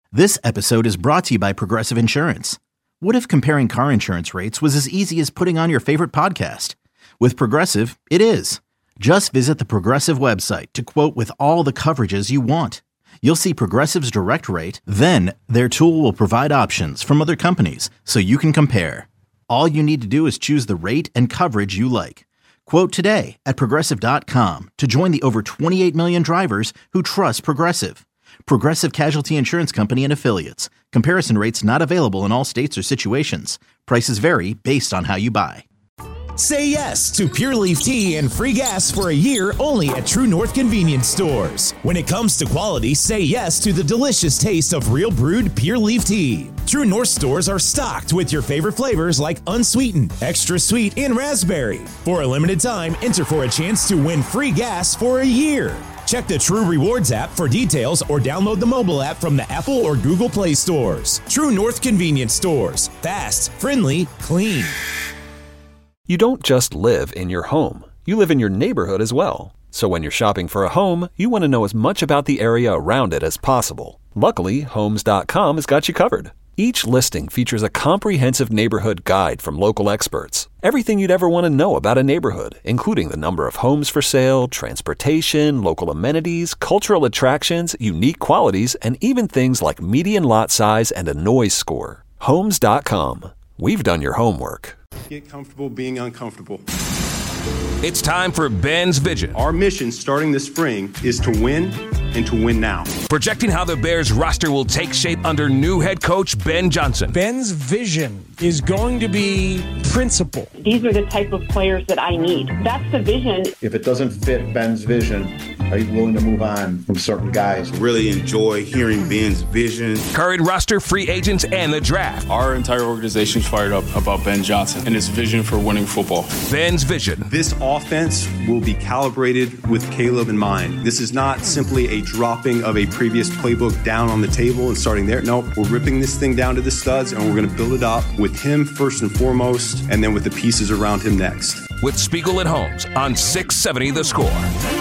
This episode is brought to you by Progressive Insurance. What if comparing car insurance rates was as easy as putting on your favorite podcast? With Progressive, it is. Just visit the Progressive website to quote with all the coverages you want. You'll see Progressive's direct rate, then their tool will provide options from other companies so you can compare. All you need to do is choose the rate and coverage you like. Quote today at Progressive.com to join the over 28 million drivers who trust Progressive. Progressive Casualty Insurance Company and Affiliates. Comparison rates not available in all states or situations. Prices vary based on how you buy. Say yes to Pure Leaf Tea and free gas for a year only at True North Convenience Stores. When it comes to quality, say yes to the delicious taste of real brewed Pure Leaf Tea. True North stores are stocked with your favorite flavors like unsweetened, extra sweet, and raspberry. For a limited time, enter for a chance to win free gas for a year. Check the True Rewards app for details or download the mobile app from the Apple or Google Play stores. True North Convenience Stores. Fast, friendly, clean. You don't just live in your home. You live in your neighborhood as well. So when you're shopping for a home, you want to know as much about the area around it as possible. Luckily, Homes.com has got you covered. Each listing features a comprehensive neighborhood guide from local experts. Everything you'd ever want to know about a neighborhood, including the number of homes for sale, transportation, local amenities, cultural attractions, unique qualities, and even things like median lot size and a noise score. Homes.com. We've done your homework. Get comfortable being uncomfortable. It's time for Ben's Vision. Our mission starting this spring is to win and to win now. Projecting how the Bears roster will take shape under new head coach Ben Johnson. Ben's vision is going to be principle. These are the type of players that I need. That's the vision. If it doesn't fit Ben's vision, are you willing to move on from certain guys? Really enjoy hearing Ben's vision. Current roster, free agents, and the draft. Our entire organization's fired up about Ben Johnson and his vision for winning football. Ben's Vision. This offense will be calibrated with Caleb in mind. This is not simply a dropping of a previous playbook down on the table and starting there. No, we're ripping this thing down to the studs and we're going to build it up with him first and foremost and then with the pieces around him next. With Spiegel and Holmes on 670 The Score.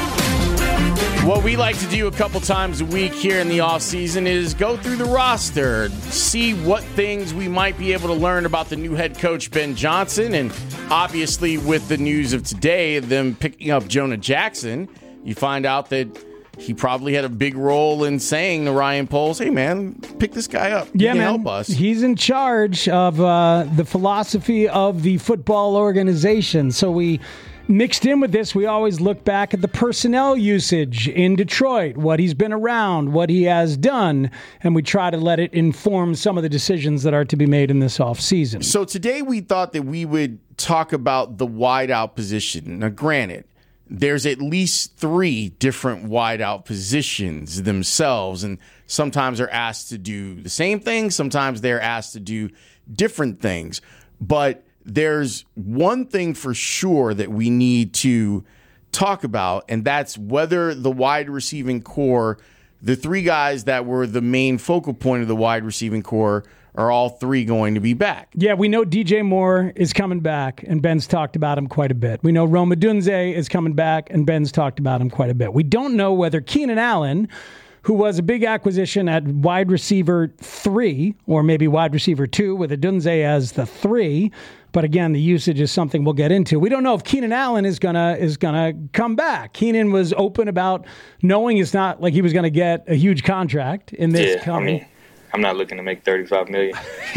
What we like to do a couple times a week here in the offseason is go through the roster, see what things we might be able to learn about the new head coach, Ben Johnson. And obviously with the news of today, them picking up Jonah Jackson, you find out that he probably had a big role in saying to Ryan Poles, hey, man, pick this guy up. He can help us. He's in charge of the philosophy of the football organization. So we mixed in with this, we always look back at the personnel usage in Detroit, what he's been around, what he has done, and we try to let it inform some of the decisions that are to be made in this offseason. So today we thought that we would talk about the wideout position. Now, granted, there's at least 3 different wideout positions themselves, and sometimes they're asked to do the same thing, sometimes they're asked to do different things. But there's one thing for sure that we need to talk about, and that's whether the wide receiving core, the 3 guys that were the main focal point of the wide receiving core, are all 3 going to be back. Yeah, we know DJ Moore is coming back, and Ben's talked about him quite a bit. We know Rome Odunze is coming back, and Ben's talked about him quite a bit. We don't know whether Keenan Allen, who was a big acquisition at wide receiver 3, or maybe wide receiver 2 with Odunze as the 3, but again, the usage is something we'll get into. We don't know if Keenan Allen is gonna come back. Keenan was open about knowing it's not like he was going to get a huge contract in this coming. I'm not looking to make $35 million.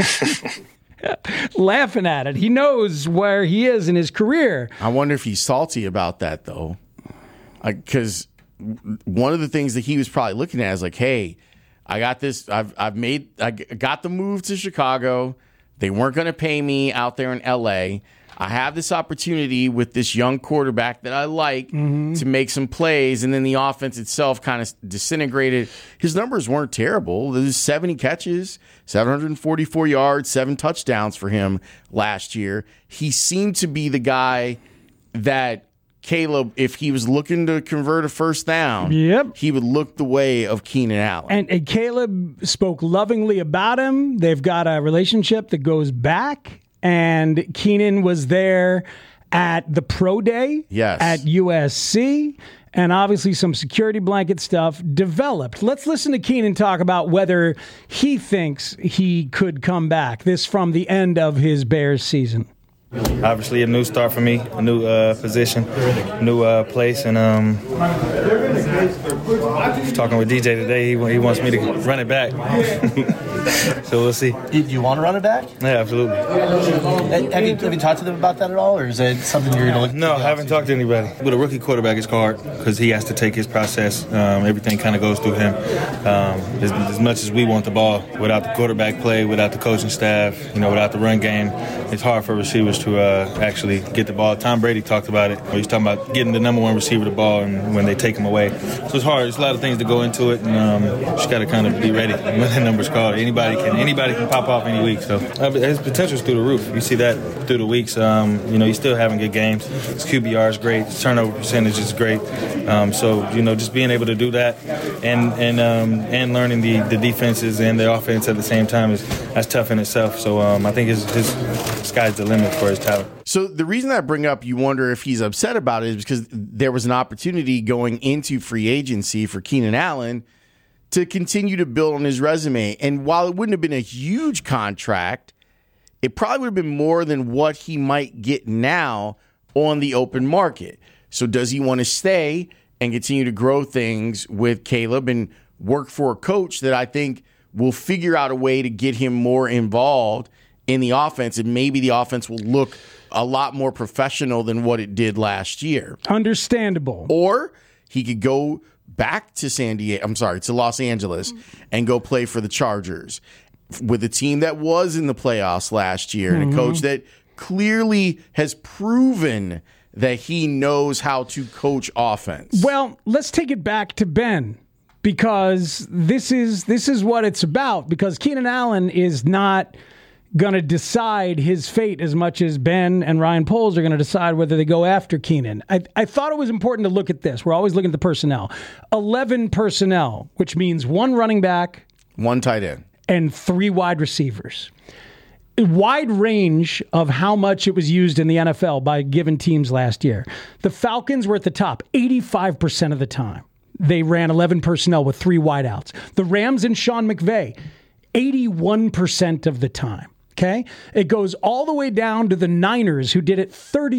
Laughing at it. He knows where he is in his career. I wonder if he's salty about that, though. Because one of the things that he was probably looking at is like, hey, I got this. I got the move to Chicago. They weren't going to pay me out there in L.A. I have this opportunity with this young quarterback that I like to make some plays, and then the offense itself kind of disintegrated. His numbers weren't terrible. There's 70 catches, 744 yards, 7 touchdowns for him last year. He seemed to be the guy that Caleb, if he was looking to convert a first down, he would look the way of Keenan Allen. And Caleb spoke lovingly about him. They've got a relationship that goes back, and Keenan was there at the Pro Day at USC, and obviously some security blanket stuff developed. Let's listen to Keenan talk about whether he thinks he could come back. This from the end of his Bears season. Obviously a new start for me, a new position, new place, and talking with DJ today, he wants me to run it back. So we'll see. Do you want to run it back? Yeah, absolutely. Have you talked to them about that at all, or is it something you're going to look? No, I haven't talked to anybody. With a rookie quarterback, it's hard because he has to take his process. Everything kind of goes through him. As much as we want the ball, without the quarterback play, without the coaching staff, without the run game, it's hard for receivers to actually get the ball. Tom Brady talked about it. He's talking about getting the number one receiver the ball and when they take him away. So it's hard. There's a lot of things to go into it, and just got to kind of be ready when the number's called. Anybody can pop off any week. So his potential's through the roof. You see that through the weeks. He's still having good games. His QBR is great. His turnover percentage is great. So just being able to do that and learning the defenses and the offense at the same time that's tough in itself. So I think his sky's the limit for his talent. So the reason I bring up, you wonder if he's upset about it, is because there was an opportunity going into free agency for Keenan Allen to continue to build on his resume. And while it wouldn't have been a huge contract, it probably would have been more than what he might get now on the open market. So does he want to stay and continue to grow things with Caleb and work for a coach that I think will figure out a way to get him more involved in the offense, and maybe the offense will look a lot more professional than what it did last year? Understandable. Or he could go back to Los Angeles and go play for the Chargers with a team that was in the playoffs last year and a coach that clearly has proven that he knows how to coach offense. Well, let's take it back to Ben, because this is what it's about, because Keenan Allen is not going to decide his fate as much as Ben and Ryan Poles are going to decide whether they go after Keenan. I thought it was important to look at this. We're always looking at the personnel. 11 personnel, which means 1 running back, 1 tight end, and 3 wide receivers. A wide range of how much it was used in the NFL by given teams last year. The Falcons were at the top 85% of the time. They ran 11 personnel with 3 wideouts. The Rams and Sean McVay, 81% of the time. Okay? It goes all the way down to the Niners, who did it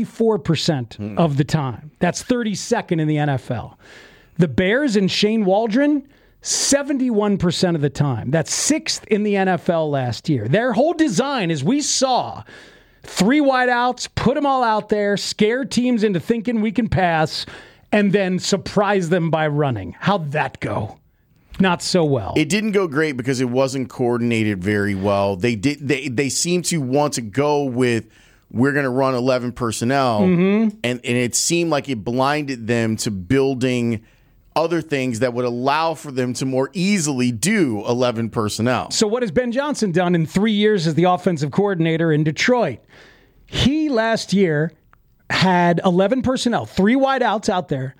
34% of the time. That's 32nd in the NFL. The Bears and Shane Waldron, 71% of the time. That's 6th in the NFL last year. Their whole design, as we saw, 3 wideouts, put them all out there, scare teams into thinking we can pass, and then surprise them by running. How'd that go? Not so well. It didn't go great because it wasn't coordinated very well. They seemed to want to go with, we're going to run 11 personnel, and it seemed like it blinded them to building other things that would allow for them to more easily do 11 personnel. So what has Ben Johnson done in 3 years as the offensive coordinator in Detroit? He last year had 11 personnel, 3 wideouts out there,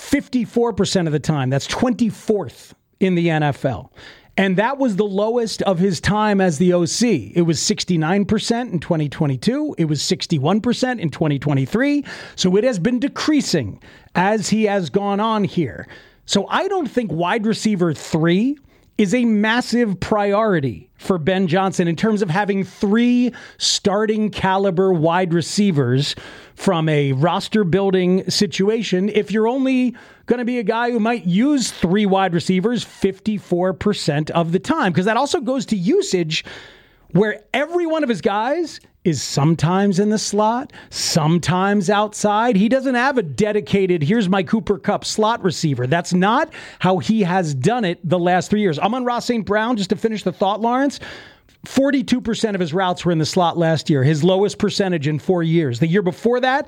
54% of the time. That's 24th in the NFL. And that was the lowest of his time as the OC. It was 69% in 2022. It was 61% in 2023. So it has been decreasing as he has gone on here. So I don't think wide receiver 3 is a massive priority for Ben Johnson in terms of having 3 starting caliber wide receivers from a roster building situation. If you're only going to be a guy who might use 3 wide receivers 54% of the time, because that also goes to usage where every one of his guys is sometimes in the slot, sometimes outside. He doesn't have a dedicated, here's my Cooper Kupp slot receiver. That's not how he has done it the last 3 years. Amon-Ra St. Brown, just to finish the thought, Lawrence, 42% of his routes were in the slot last year, his lowest percentage in 4 years. The year before that,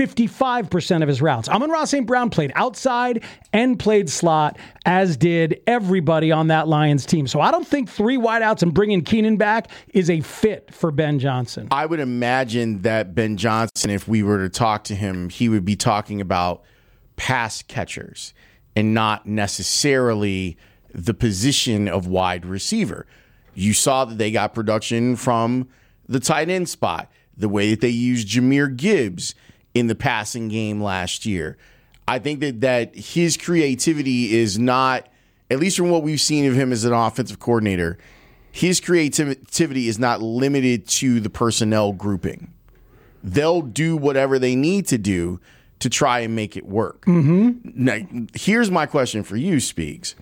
55% of his routes. Amon-Ra St. Brown played outside and played slot, as did everybody on that Lions team. So I don't think 3 wideouts and bringing Keenan back is a fit for Ben Johnson. I would imagine that Ben Johnson, if we were to talk to him, he would be talking about pass catchers and not necessarily the position of wide receiver. You saw that they got production from the tight end spot, the way that they used Jahmyr Gibbs in the passing game last year. I think that his creativity is not, at least from what we've seen of him as an offensive coordinator, his creativity is not limited to the personnel grouping. They'll do whatever they need to do to try and make it work. Mm-hmm. Now, here's my question for you, Speaks.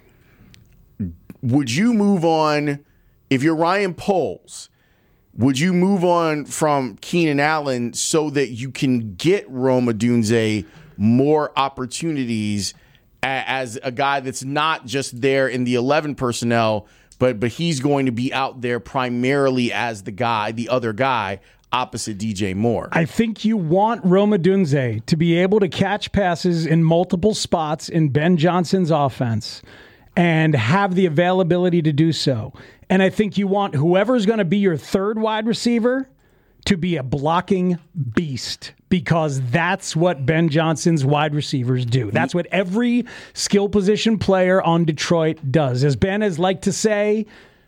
Would you move on, if you're Ryan Poles, would you move on from Keenan Allen so that you can get Rome Odunze more opportunities as a guy that's not just there in the 11 personnel, but he's going to be out there primarily as the other guy opposite DJ Moore? I think you want Rome Odunze to be able to catch passes in multiple spots in Ben Johnson's offense and have the availability to do so. And I think you want whoever's going to be your third wide receiver to be a blocking beast, because that's what Ben Johnson's wide receivers do. That's what every skill position player on Detroit does. As Ben has liked to say,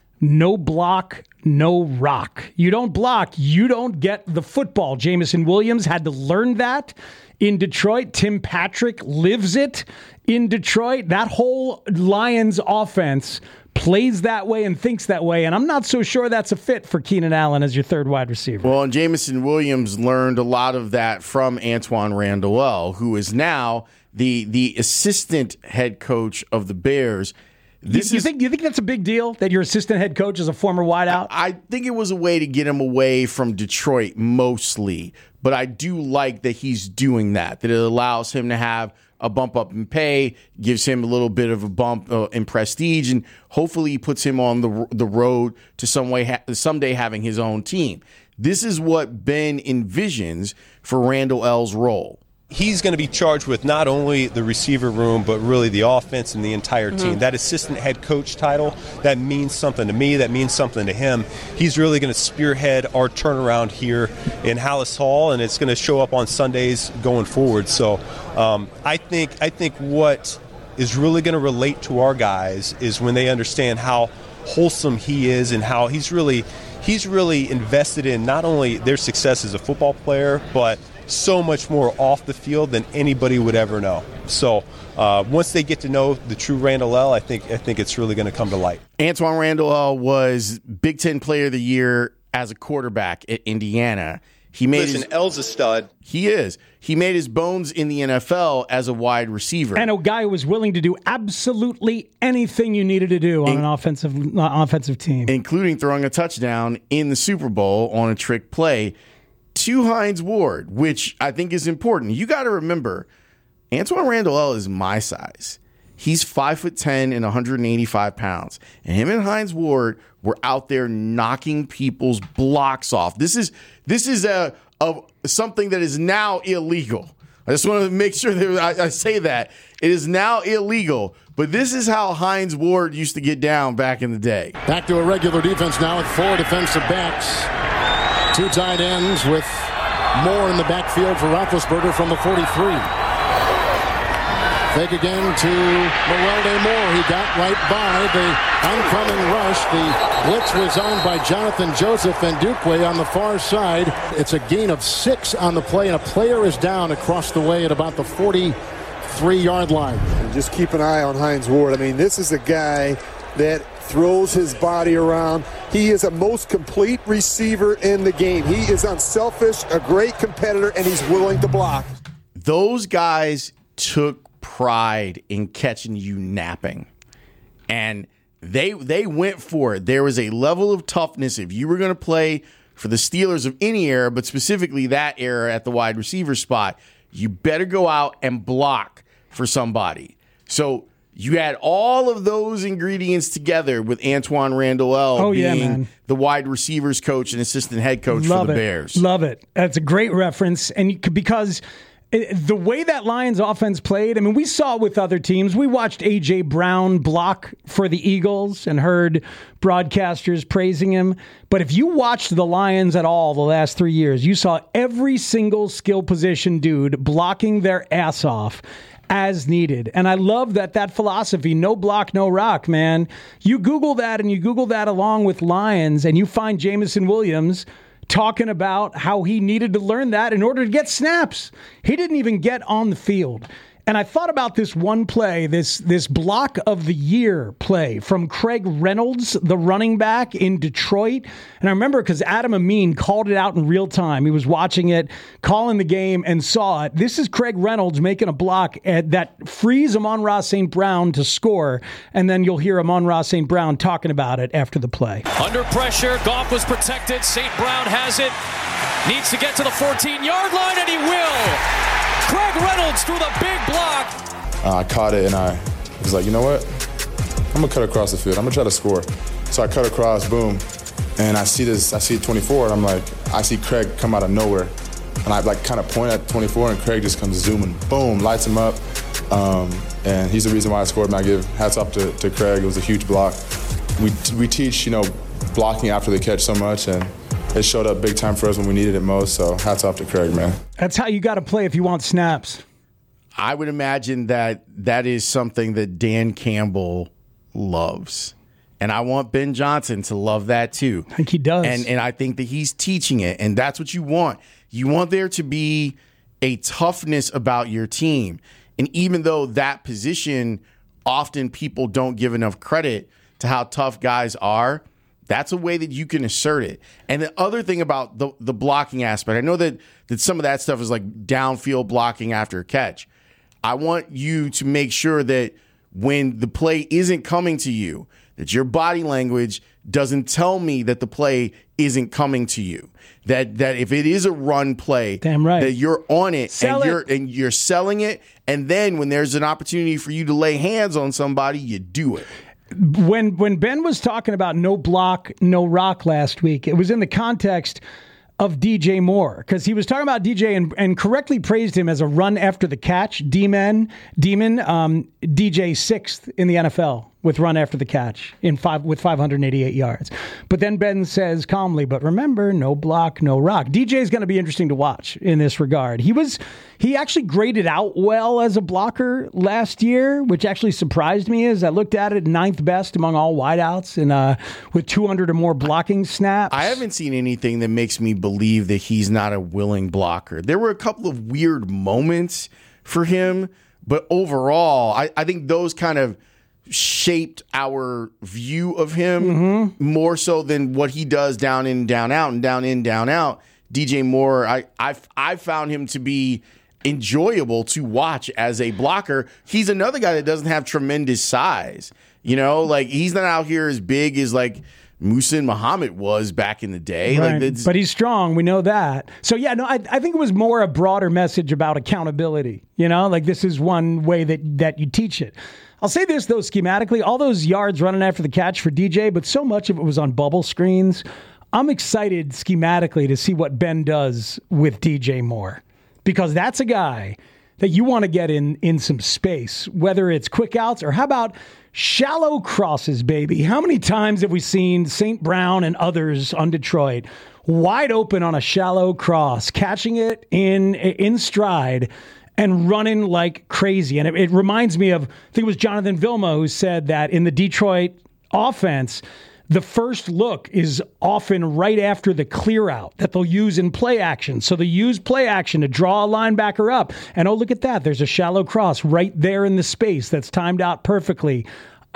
no block, no rock. You don't block, you don't get the football. Jameson Williams had to learn that in Detroit. Tim Patrick lives it in Detroit. That whole Lions offense plays that way and thinks that way, and I'm not so sure that's a fit for Keenan Allen as your third wide receiver. Well, and Jameson Williams learned a lot of that from Antoine Randall, who is now the assistant head coach of the Bears. You think that's a big deal, that your assistant head coach is a former wideout? I think it was a way to get him away from Detroit mostly, but I do like that he's doing that it allows him to have a bump up in pay, gives him a little bit of a bump in prestige, and hopefully puts him on the road to someday having his own team. This is what Ben envisions for Randall L's role. He's going to be charged with not only the receiver room, but really the offense and the entire team. That assistant head coach title, that means something to me. That means something to him. He's really going to spearhead our turnaround here in Hallis Hall, and it's going to show up on Sundays going forward. So I think what is really going to relate to our guys is when they understand how wholesome he is and how he's really invested in not only their success as a football player, but so much more off the field than anybody would ever know. So once they get to know the true Randall L., I think it's really going to come to light. Antoine Randall L. was Big Ten Player of the Year as a quarterback at Indiana. L's a stud. He is. He made his bones in the NFL as a wide receiver. And a guy who was willing to do absolutely anything you needed to do on an offensive team. Including throwing a touchdown in the Super Bowl on a trick play to Hines Ward, which I think is important. You got to remember, Antoine Randall L. is my size. He's 5'10" and 185 pounds. And him and Hines Ward were out there knocking people's blocks off. This is something that is now illegal. I just want to make sure that I say that. It is now illegal. But this is how Hines Ward used to get down back in the day. Back to a regular defense now with 4 defensive backs. 2 tight ends with Moore in the backfield for Roethlisberger from the 43. Fake again to Morelde Moore. He got right by the oncoming rush. The blitz was owned by Jonathan Joseph and Dukwe on the far side. It's a gain of 6 on the play, and a player is down across the way at about the 43-yard line. And just keep an eye on Hines Ward. I mean, this is a guy that throws his body around. He is a most complete receiver in the game. He is unselfish, a great competitor, and he's willing to block. Those guys took pride in catching you napping. And they went for it. There was a level of toughness. If you were going to play for the Steelers of any era, but specifically that era at the wide receiver spot, you better go out and block for somebody. So you had all of those ingredients together with Antoine Randall L. being the wide receivers coach and assistant head coach for the Bears. Love it. That's a great reference. And because the way that Lions offense played, I mean, we saw it with other teams. We watched A.J. Brown block for the Eagles and heard broadcasters praising him. But if you watched the Lions at all the last 3 years, you saw every single skill position dude blocking their ass off as needed. And I love that philosophy, no block, no rock, man. You Google that and you Google that along with Lions and you find Jameson Williams talking about how he needed to learn that in order to get snaps. He didn't even get on the field. And I thought about this one play, this block of the year play from Craig Reynolds, the running back in Detroit. And I remember because Adam Amin called it out in real time. He was watching it, calling the game, and saw it. This is Craig Reynolds making a block that frees Amon-Ra St. Brown to score. And then you'll hear Amon-Ra St. Brown talking about it after the play. Under pressure, Goff was protected. St. Brown has it. Needs to get to the 14-yard line, and he will. Craig Reynolds threw the big block. I caught it, and I was like, you know what? I'm going to cut across the field. I'm going to try to score. So I cut across, boom, and I see 24, and I'm like, I see Craig come out of nowhere. And I kind of point at 24, and Craig just comes zooming. Boom, lights him up. And he's the reason why I scored, and I give hats off to Craig. It was a huge block. We teach, blocking after the catch so much, and it showed up big time for us when we needed it most, so hats off to Craig, man. That's how you got to play if you want snaps. I would imagine that is something that Dan Campbell loves. And I want Ben Johnson to love that too. I think he does. And I think that he's teaching it, and that's what you want. You want there to be a toughness about your team. And even though that position, often people don't give enough credit to how tough guys are, that's a way that you can assert it. And the other thing about the blocking aspect, I know that some of that stuff is like downfield blocking after a catch. I want you to make sure that when the play isn't coming to you, that your body language doesn't tell me that the play isn't coming to you. That if it is a run play, damn right, that you're on it, and you're selling it, and then when there's an opportunity for you to lay hands on somebody, you do it. When Ben was talking about no block, no rock last week, it was in the context of DJ Moore, because he was talking about DJ and correctly praised him as a run after the catch demon. DJ sixth in the NFL with run after the catch with 588 yards. But then Ben says calmly, but remember, no block, no rock. DJ is going to be interesting to watch in this regard. He actually graded out well as a blocker last year, which actually surprised me as I looked at it, 9th best among all wideouts and with 200 or more blocking snaps. I haven't seen anything that makes me believe that he's not a willing blocker. There were a couple of weird moments for him, but overall, I think those kind of shaped our view of him more so than what he does down in, down out, and down in, down out. DJ Moore, I found him to be enjoyable to watch as a blocker. He's another guy that doesn't have tremendous size. Like he's not out here as big as like Musa and Muhammad was back in the day. Right. Like but he's strong. We know that. So, yeah, no, I think it was more a broader message about accountability. Like this is one way that you teach it. I'll say this, though, schematically, all those yards running after the catch for DJ, but so much of it was on bubble screens. I'm excited schematically to see what Ben does with DJ Moore, because that's a guy that you want to get in some space, whether it's quick outs or how about shallow crosses, baby. How many times have we seen St. Brown and others on Detroit wide open on a shallow cross, catching it in stride and running like crazy? And it reminds me of, I think it was Jonathan Vilma who said that in the Detroit offense, the first look is often right after the clear out that they'll use in play action. So they use play action to draw a linebacker up. And oh, look at that. There's a shallow cross right there in the space that's timed out perfectly.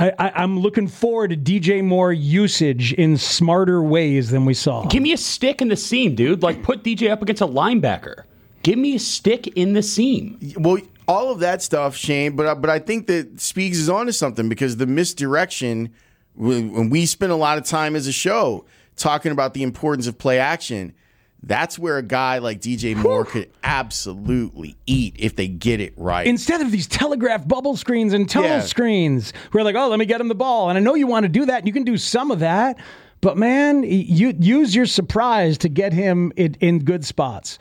I'm looking forward to DJ Moore usage in smarter ways than we saw. Give me a stick in the seam, dude. Like put DJ up against a linebacker. Give me a stick in the seam. Well, all of that stuff, Shane, but I think that Speegs is onto something, because the misdirection, when we spend a lot of time as a show talking about the importance of play action, that's where a guy like DJ Moore could absolutely eat if they get it right. Instead of these telegraph bubble screens and tunnel screens, we're like, oh, let me get him the ball. And I know you want to do that, and you can do some of that. But, man, you use your surprise to get him in good spots.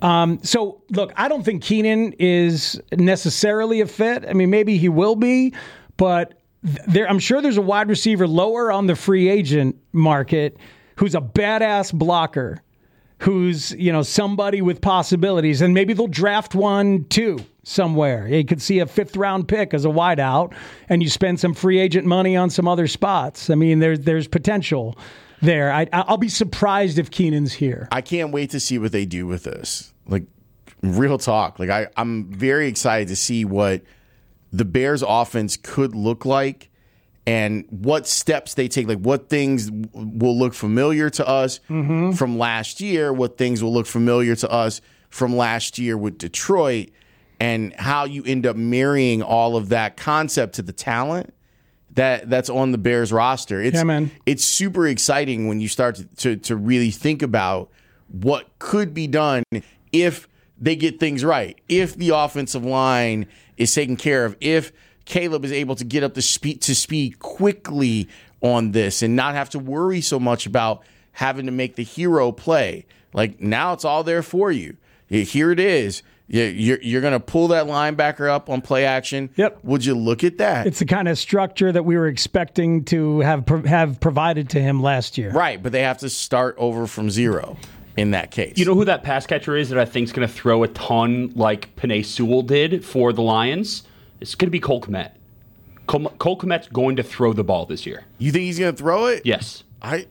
So, look, I don't think Keenan is necessarily a fit. I mean, maybe he will be, but I'm sure there's a wide receiver lower on the free agent market who's a badass blocker, who's, somebody with possibilities, and maybe they'll draft one too somewhere. You could see a 5th-round pick as a wideout, and you spend some free agent money on some other spots. I mean, there's potential. there. I'll be surprised if Keenan's here. I can't wait to see what they do with this. Like, real talk. Like, I'm very excited to see what the Bears offense could look like and what steps they take. Like, what things will look familiar to us from last year, what things will look familiar to us from last year with Detroit, and how you end up marrying all of that concept to the talent that's on the Bears roster. It's super exciting when you start to really think about what could be done if they get things right, if the offensive line is taken care of, if Caleb is able to get up to speed quickly on this and not have to worry so much about having to make the hero play. Like, now it's all there for you. Here it is. You're going to pull that linebacker up on play action. Yep. Would you look at that? It's the kind of structure that we were expecting to have provided to him last year. Right, but they have to start over from zero in that case. You know who that pass catcher is that I think is going to throw a ton like Penei Sewell did for the Lions? It's going to be Cole Kmet. Cole Kmet's going to throw the ball this year. You think he's going to throw it? Yes.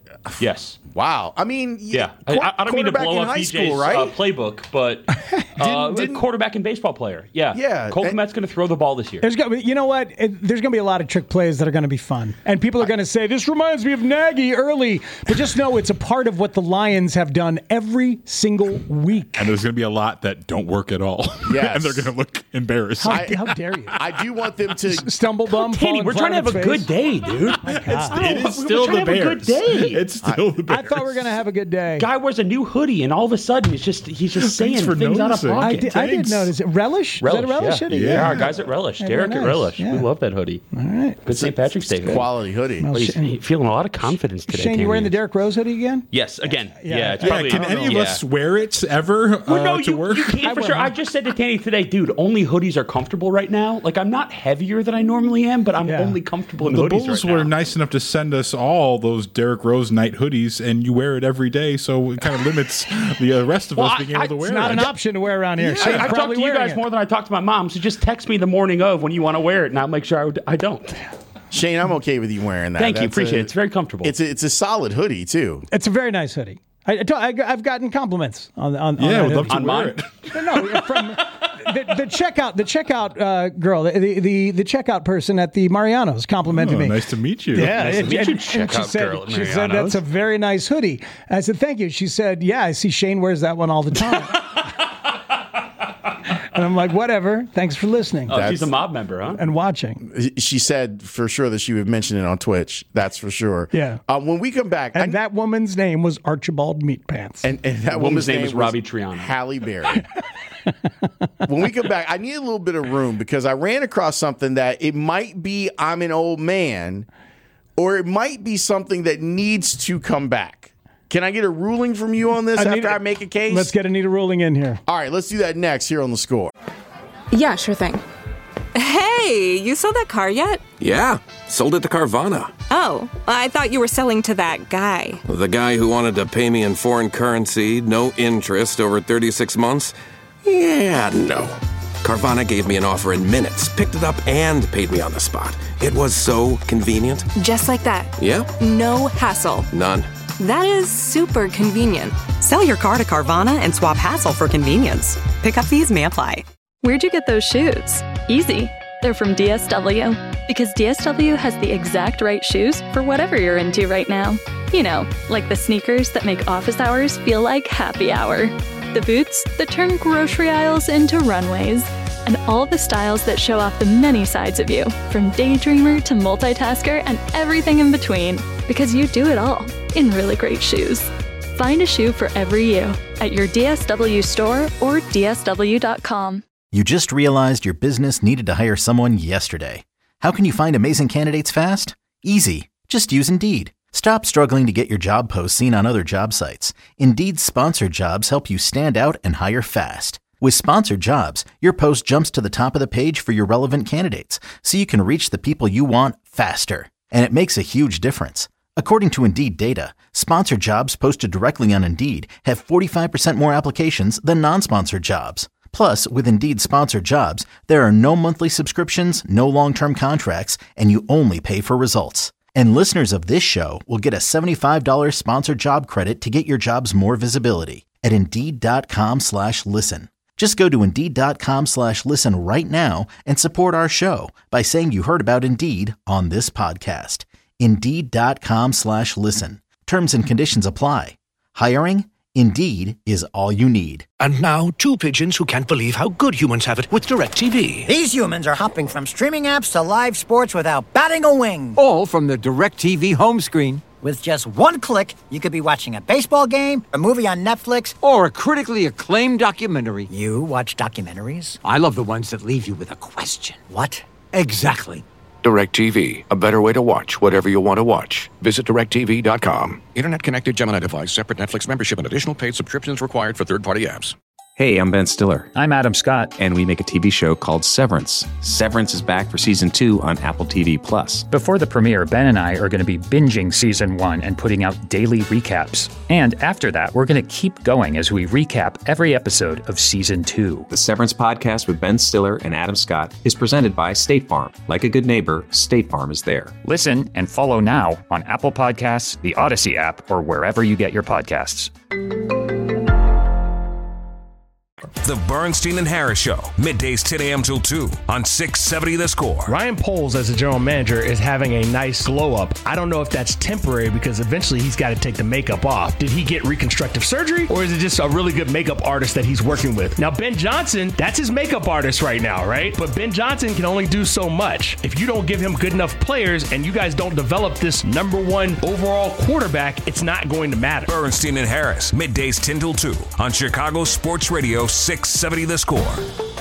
Yes. Wow. I mean, yeah. I don't mean to blow up BJ's playbook, but quarterback and baseball player. Yeah. Yeah. Cole Kmet's going to throw the ball this year. You know what? There's going to be a lot of trick plays that are going to be fun. And people are going to say, this reminds me of Nagy early. But just know it's a part of what the Lions have done every single week. And there's going to be a lot that don't work at all. Yes. And they're going to look embarrassed. How dare you? I do want them to stumble bum. Danny, we're trying to have a good day, dude. It is still the Bears. Good day. It's still the Bears. I thought we were going to have a good day. Guy wears a new hoodie, and all of a sudden, he's just saying things out of pocket. I did notice it. Relish? Is that a Relish hoodie? Yeah, our guys at Relish. Derek at Relish. We love that hoodie. All right. Good St. Patrick's Day hoodie. Quality hoodie. Well, he's feeling a lot of confidence today. Shane, you wearing the Derek Rose hoodie again? Yes, again. Yeah, can any of us wear it ever to work? You can't for sure. I just said to Danny today, dude, only hoodies are comfortable right now. Like, I'm not heavier than I normally am, but I'm only comfortable in hoodies right now. The Bulls were nice enough to send us all those Derek Rose night hoodies, and you wear it every day, so it kind of limits the rest of us being able to wear it. It's not an option to wear around here. Yeah, I talk to you guys more than I talk to my mom, so just text me the morning of when you want to wear it, and I'll make sure I don't. Shane, I'm okay with you wearing that. Thank you. Appreciate it. It's very comfortable. It's a solid hoodie, too. It's a very nice hoodie. I've gotten compliments on yeah, that would love to on wear mine. it. No, from the checkout girl, the checkout person at the Mariano's complimented me. Nice to meet you. Yeah, nice to meet you, checkout girl at she said Mariano's. that's a very nice hoodie. I said thank you. She said, yeah, I see Shane wears that one all the time. And I'm like, whatever. Thanks for listening. Oh, she's a mob member, huh? And watching. She said for sure that she would mention it on Twitch. That's for sure. Yeah. When we come back, and that woman's name was Archibald Meatpants. And that woman's name is Robbie Triano. Halle Berry. When we come back, I need a little bit of room because I ran across something that it might be I'm an old man, or it might be something that needs to come back. Can I get a ruling from you on this after I make a case? Let's get Anita ruling in here. All right, let's do that next here on The Score. Yeah, sure thing. Hey, you sold that car yet? Yeah, sold it to Carvana. Oh, I thought you were selling to that guy. The guy who wanted to pay me in foreign currency, no interest, over 36 months? Yeah, no. Carvana gave me an offer in minutes, picked it up, and paid me on the spot. It was so convenient. Just like that. Yeah? No hassle. None. That is super convenient. Sell your car to Carvana and swap hassle for convenience. Pickup fees may apply. Where'd you get those shoes? Easy. They're from DSW. Because DSW has the exact right shoes for whatever you're into right now. You know, like the sneakers that make office hours feel like happy hour. The boots that turn grocery aisles into runways. And all the styles that show off the many sides of you, from daydreamer to multitasker and everything in between. Because you do it all in really great shoes. Find a shoe for every you at your DSW store or DSW.com. You just realized your business needed to hire someone yesterday. How can you find amazing candidates fast? Easy. Just use Indeed. Stop struggling to get your job posts seen on other job sites. Indeed's sponsored jobs help you stand out and hire fast. With sponsored jobs, your post jumps to the top of the page for your relevant candidates, so you can reach the people you want faster. And it makes a huge difference. According to Indeed data, sponsored jobs posted directly on Indeed have 45% more applications than non-sponsored jobs. Plus, with Indeed sponsored jobs, there are no monthly subscriptions, no long-term contracts, and you only pay for results. And listeners of this show will get a $75 sponsored job credit to get your jobs more visibility at Indeed.com/listen. Just go to Indeed.com/listen right now and support our show by saying you heard about Indeed on this podcast. Indeed.com/listen. Terms and conditions apply. Hiring? Indeed is all you need. And now, two pigeons who can't believe how good humans have it with DirecTV. These humans are hopping from streaming apps to live sports without batting a wing. All from the DirecTV home screen. With just one click, you could be watching a baseball game, a movie on Netflix, or a critically acclaimed documentary. You watch documentaries? I love the ones that leave you with a question. What? Exactly. DirecTV, a better way to watch whatever you want to watch. Visit DirecTV.com. Internet-connected Gemini device, separate Netflix membership, and additional paid subscriptions required for third-party apps. Hey, I'm Ben Stiller. I'm Adam Scott. And we make a TV show called Severance. Severance is back for Season 2 on Apple TV+. Before the premiere, Ben and I are going to be binging Season 1 and putting out daily recaps. And after that, we're going to keep going as we recap every episode of Season 2. The Severance podcast with Ben Stiller and Adam Scott is presented by State Farm. Like a good neighbor, State Farm is there. Listen and follow now on Apple Podcasts, the Odyssey app, or wherever you get your podcasts. The Bernstein and Harris Show, middays 10 a.m. till 2 on 670 The Score. Ryan Poles, as a general manager, is having a nice glow up. I don't know if that's temporary because eventually he's got to take the makeup off. Did he get reconstructive surgery, or is it just a really good makeup artist that he's working with? Now, Ben Johnson, that's his makeup artist right now, right? But Ben Johnson can only do so much. If you don't give him good enough players and you guys don't develop this number one overall quarterback, it's not going to matter. Bernstein and Harris, middays 10 till 2 on Chicago Sports Radio 670 The Score.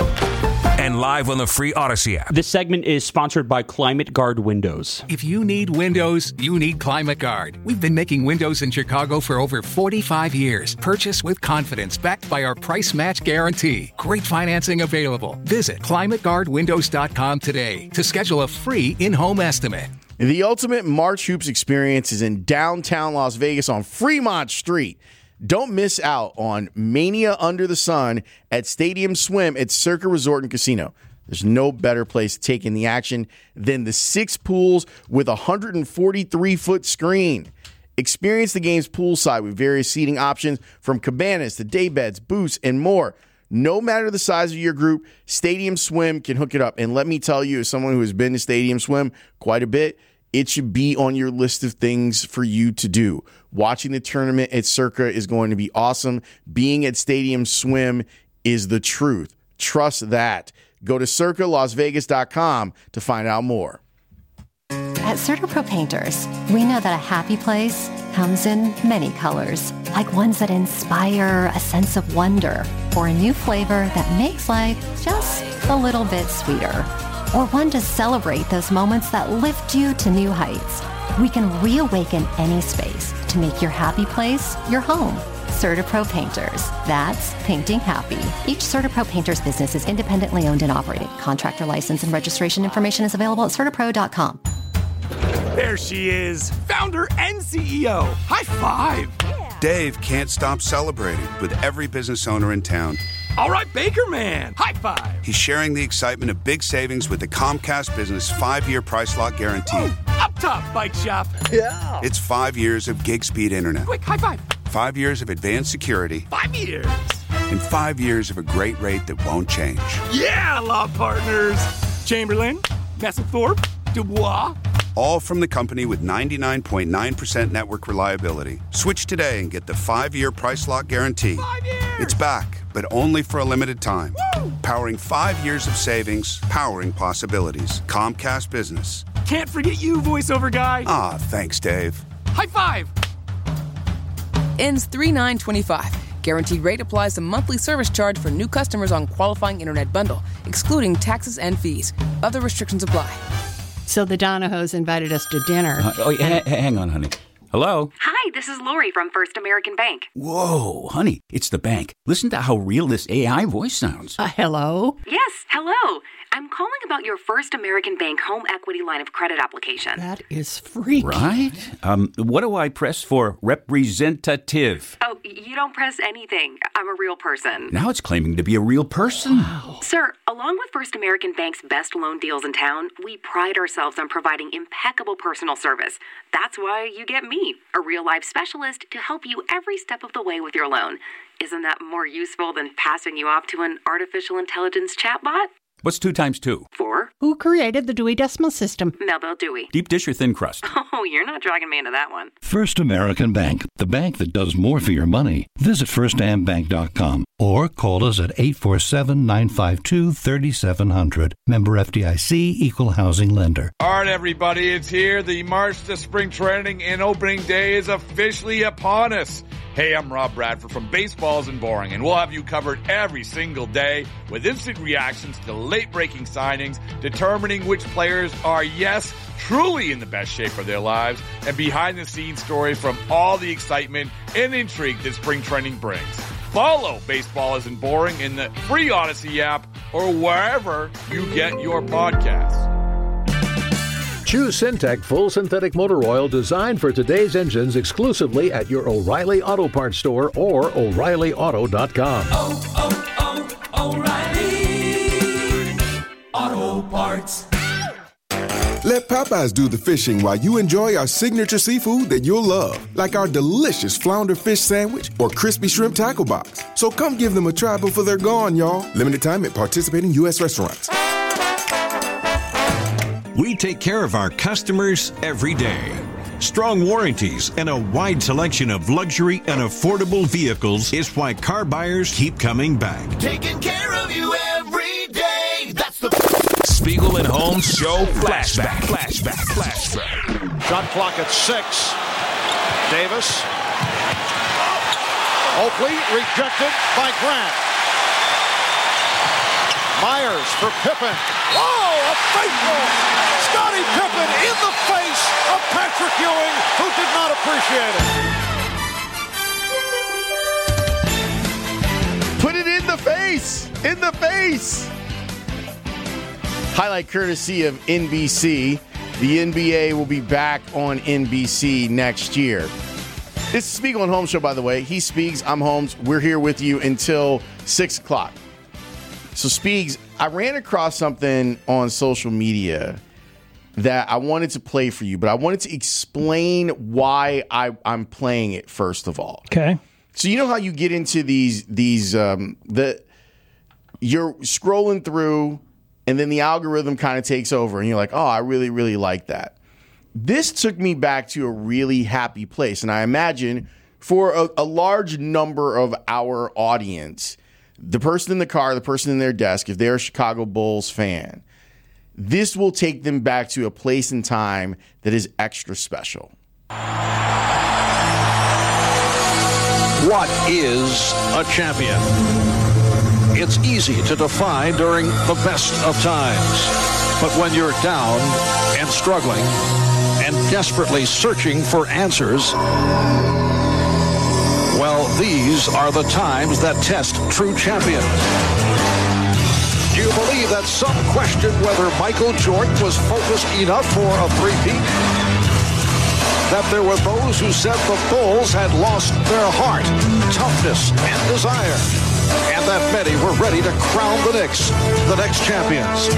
And live on the free Odyssey app. This segment is sponsored by Climate Guard Windows. If you need windows, you need Climate Guard. We've been making windows in Chicago for over 45 years. Purchase with confidence, backed by our price match guarantee. Great financing available. Visit ClimateGuardWindows.com today to schedule a free in-home estimate. The ultimate March Hoops experience is in downtown Las Vegas on Fremont Street. Don't miss out on Mania Under the Sun at Stadium Swim at Circa Resort and Casino. There's no better place to take in the action than the 6 pools with a 143-foot screen. Experience the games poolside with various seating options from cabanas to daybeds, booths, and more. No matter the size of your group, Stadium Swim can hook it up. And let me tell you, as someone who has been to Stadium Swim quite a bit, it should be on your list of things for you to do. Watching the tournament at Circa is going to be awesome. Being at Stadium Swim is the truth. Trust that. Go to circalasvegas.com to find out more. At CertaPro Painters, we know that a happy place comes in many colors, like ones that inspire a sense of wonder, or a new flavor that makes life just a little bit sweeter, or one to celebrate those moments that lift you to new heights. We can reawaken any space to make your happy place your home. CertaPro Painters. That's painting happy. Each CertaPro Painters business is independently owned and operated. Contractor license and registration information is available at CertaPro.com. There she is, founder and CEO. High five. Yeah. Dave can't stop celebrating with every business owner in town. All right, Baker Man, high five. He's sharing the excitement of big savings with the Comcast Business 5-year price lock guarantee. Ooh, up top, bike shop. Yeah. It's 5 years of gig speed internet. Quick, high five. 5 years of advanced security. 5 years. And 5 years of a great rate that won't change. Yeah, law partners. Chamberlain, Messelthorpe, Dubois. All from the company with 99.9% network reliability. Switch today and get the 5-year price lock guarantee. 5 years. It's back, but only for a limited time. Woo! Powering 5 years of savings, powering possibilities. Comcast Business. Can't forget you, voiceover guy. Ah, thanks, Dave. High five. Ends 3/9/25. Guaranteed rate applies to monthly service charge for new customers on qualifying internet bundle, excluding taxes and fees. Other restrictions apply. So the Donahos invited us to dinner. Hang on, honey. Hello? Hi, this is Lori from First American Bank. Whoa, honey, it's the bank. Listen to how real this AI voice sounds. Hello? Yes, hello. I'm calling about your First American Bank home equity line of credit application. That is freaky. Right? What do I press for representative? Oh, you don't press anything. I'm a real person. Now it's claiming to be a real person. Wow. Sir, along with First American Bank's best loan deals in town, we pride ourselves on providing impeccable personal service. That's why you get me, a real-life specialist, to help you every step of the way with your loan. Isn't that more useful than passing you off to an artificial intelligence chatbot? What's 2 times 2? 4. Who created the Dewey Decimal System? Melville Dewey. Deep dish or thin crust? Oh, you're not dragging me into that one. First American Bank, the bank that does more for your money. Visit firstambank.com or call us at 847-952-3700. Member FDIC, Equal Housing Lender. All right, everybody, it's here. The March to Spring Training and Opening Day is officially upon us. Hey, I'm Rob Bradford from Baseball Isn't Boring, and we'll have you covered every single day with instant reactions to late-breaking signings, determining which players are, yes, truly in the best shape of their lives, and behind-the-scenes stories from all the excitement and intrigue that spring training brings. Follow Baseball Isn't Boring in the free Odyssey app or wherever you get your podcasts. Choose Syntec Full Synthetic Motor Oil designed for today's engines exclusively at your O'Reilly Auto Parts store or O'ReillyAuto.com. O'Reilly Auto Parts. Let Popeyes do the fishing while you enjoy our signature seafood that you'll love, like our delicious flounder fish sandwich or crispy shrimp tackle box. So come give them a try before they're gone, y'all. Limited time at participating U.S. restaurants. We take care of our customers every day. Strong warranties and a wide selection of luxury and affordable vehicles is why car buyers keep coming back. Taking care of you every day. That's the Spiegel and Holmes Show Flashback. Shot clock at 6. Davis. Oakley rejected by Grant. Myers for Pippen. Whoa, a faithful Scottie Pippen in the face of Patrick Ewing, who did not appreciate it. Put it in the face! In the face! Highlight courtesy of NBC. The NBA will be back on NBC next year. This is Spiegel and Holmes Show, by the way. He speaks, I'm Holmes. We're here with you until 6 o'clock. So, Speaks, I ran across something on social media that I wanted to play for you, but I wanted to explain why I'm playing it first of all. Okay. So you know how you get into these you're scrolling through and then the algorithm kind of takes over and you're like, oh, I really, really like that. This took me back to a really happy place. And I imagine for a large number of our audience, the person in the car, the person in their desk, if they're a Chicago Bulls fan, this will take them back to a place and time that is extra special. What is a champion? It's easy to define during the best of times. But when you're down and struggling and desperately searching for answers, well, these are the times that test true champions. Do you believe that some question whether Michael Jordan was focused enough for a three-peat? That there were those who said the Bulls had lost their heart, toughness, and desire, and that many were ready to crown the Knicks the next champions?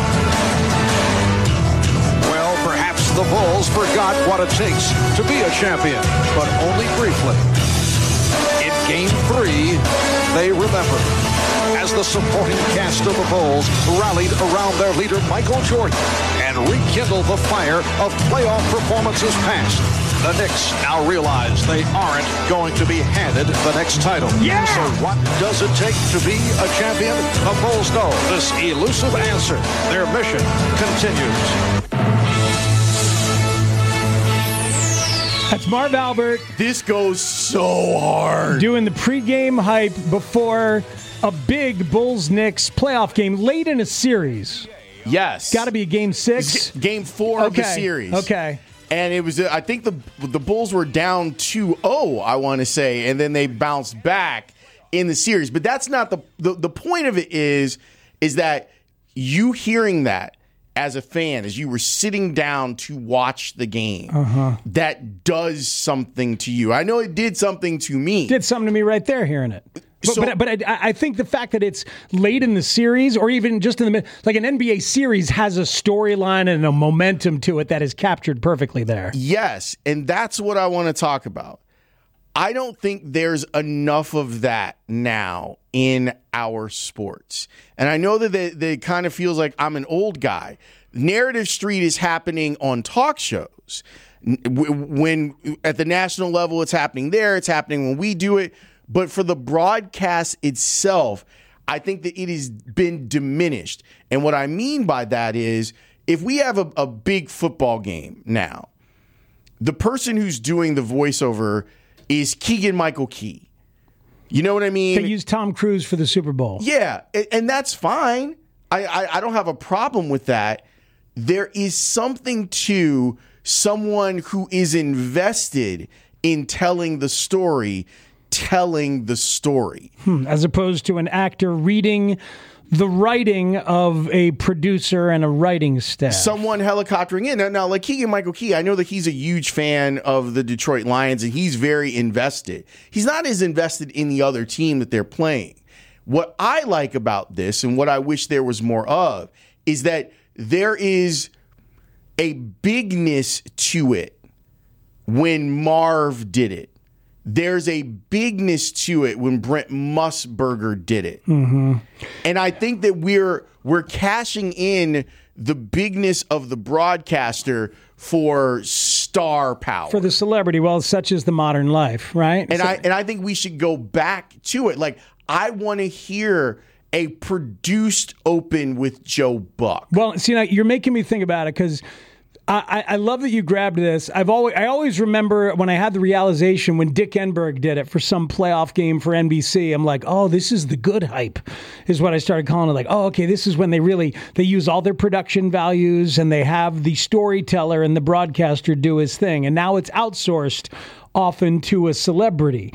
Well, perhaps the Bulls forgot what it takes to be a champion, but only briefly. In Game 3, they remembered as the supporting cast of the Bulls rallied around their leader Michael Jordan and rekindled the fire of playoff performances past. The Knicks now realize they aren't going to be handed the next title. Yeah! So what does it take to be a champion? The Bulls know this elusive answer. Their mission continues. That's Marv Albert. This goes so hard. Doing the pregame hype before a big Bulls-Knicks playoff game late in a series. Yes. Got to be Game 6. Game 4 of the series. Okay. And it was, I think the Bulls were down 2-0, I want to say, and then they bounced back in the series. But that's not the point of it is that you hearing that as a fan, as you were sitting down to watch the game, that does something to you. I know it did something to me. Did something to me right there hearing it. But I think the fact that it's late in the series, or even just in the middle, like an NBA series has a storyline and a momentum to it that is captured perfectly there. Yes, and that's what I want to talk about. I don't think there's enough of that now in our sports. And I know that it kind of feels like I'm an old guy. Narrative Street is happening on talk shows. When at the national level, it's happening there. It's happening when we do it. But for the broadcast itself, I think that it has been diminished. And what I mean by that is if we have a big football game now, the person who's doing the voiceover is Keegan-Michael Key. You know what I mean? They use Tom Cruise for the Super Bowl. Yeah, and that's fine. I don't have a problem with that. There is something to someone who is invested in telling the story. As opposed to an actor reading the writing of a producer and a writing staff. Someone helicoptering in. Now, like Keegan-Michael Key, I know that he's a huge fan of the Detroit Lions, and he's very invested. He's not as invested in the other team that they're playing. What I like about this, and what I wish there was more of, is that there is a bigness to it when Marv did it. There's a bigness to it when Brent Musburger did it. Mm-hmm. And I think that we're cashing in the bigness of the broadcaster for star power. For the celebrity, well, such is the modern life, right? And I think we should go back to it. Like, I want to hear a produced Open with Joe Buck. Well, see, now you're making me think about it because I love that you grabbed this. I always remember when I had the realization when Dick Enberg did it for some playoff game for NBC. I'm like, oh, this is the good hype, is what I started calling it. Like, oh, okay, this is when they use all their production values and they have the storyteller and the broadcaster do his thing. And now it's outsourced often to a celebrity.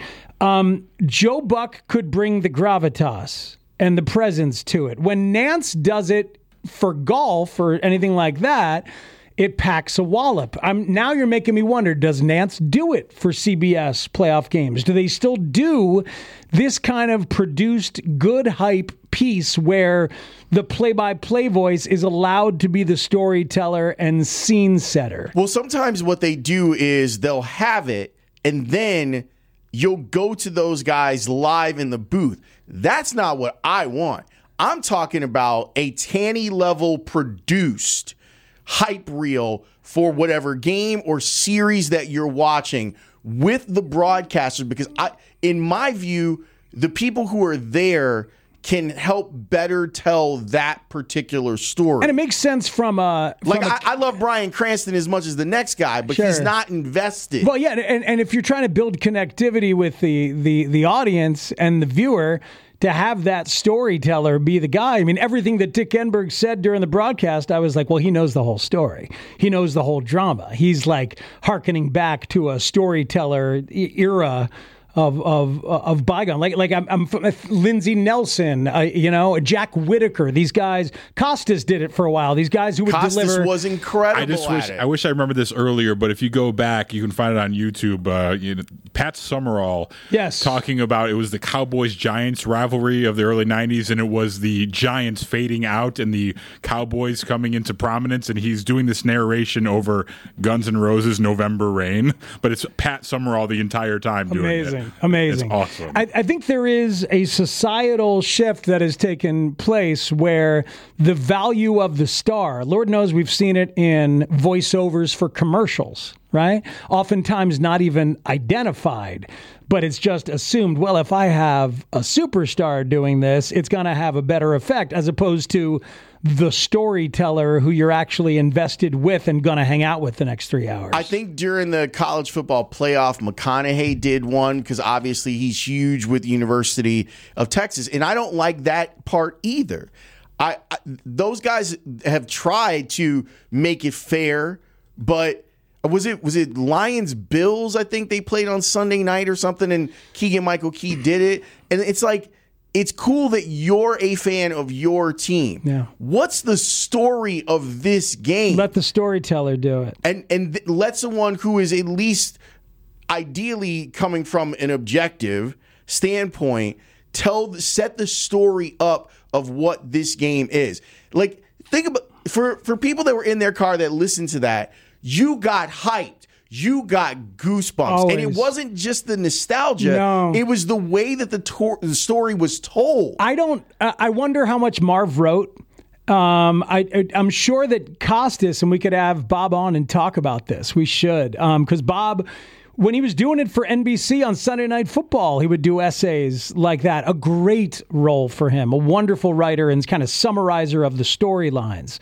Joe Buck could bring the gravitas and the presence to it. When Nance does it for golf or anything like that, it packs a wallop. Now you're making me wonder, does Nance do it for CBS playoff games? Do they still do this kind of produced good hype piece where the play-by-play voice is allowed to be the storyteller and scene setter? Well, sometimes what they do is they'll have it, and then you'll go to those guys live in the booth. That's not what I want. I'm talking about a Tanny-level produced hype reel for whatever game or series that you're watching with the broadcasters, because in my view, the people who are there can help better tell that particular story. And it makes sense from I love Bryan Cranston as much as the next guy, but Sure. he's not invested. Well, yeah, and if you're trying to build connectivity with the audience and the viewer, to have that storyteller be the guy. I mean, everything that Dick Enberg said during the broadcast, I was like, well, he knows the whole story. He knows the whole drama. He's like hearkening back to a storyteller era of bygone. Like I'm Lindsey Nelson, Jack Whitaker. These guys, Costas did it for a while. These guys who would deliver. Costas was incredible I wish I remember this earlier, but if you go back, you can find it on YouTube. Pat Summerall, talking about it was the Cowboys-Giants rivalry of the early 90s, and it was the Giants fading out and the Cowboys coming into prominence, and he's doing this narration over Guns N' Roses' November Rain, but it's Pat Summerall the entire time doing it. Amazing. It's awesome. I think there is a societal shift that has taken place where the value of the star, Lord knows we've seen it in voiceovers for commercials, right? Oftentimes not even identified, but it's just assumed, well, if I have a superstar doing this, it's going to have a better effect, as opposed to the storyteller who you're actually invested with and going to hang out with the next 3 hours. I think during the college football playoff, McConaughey did one because obviously he's huge with the University of Texas. And I don't like that part either. Those guys have tried to make it fair, but was it Lions Bills? I think they played on Sunday night or something, and Keegan-Michael Key did it. And it's like, it's cool that you're a fan of your team. Yeah. What's the story of this game? Let the storyteller do it. And let someone who is at least ideally coming from an objective standpoint set the story up of what this game is. Like, think about for people that were in their car that listened to that, you got hyped. You got goosebumps. Always. And it wasn't just the nostalgia. No. It was the way that the story was told. I wonder how much Marv wrote. I'm sure that Costas, and we could have Bob on and talk about this. We should. Because Bob, when he was doing it for NBC on Sunday Night Football, he would do essays like that. A great role for him. A wonderful writer and kind of summarizer of the storylines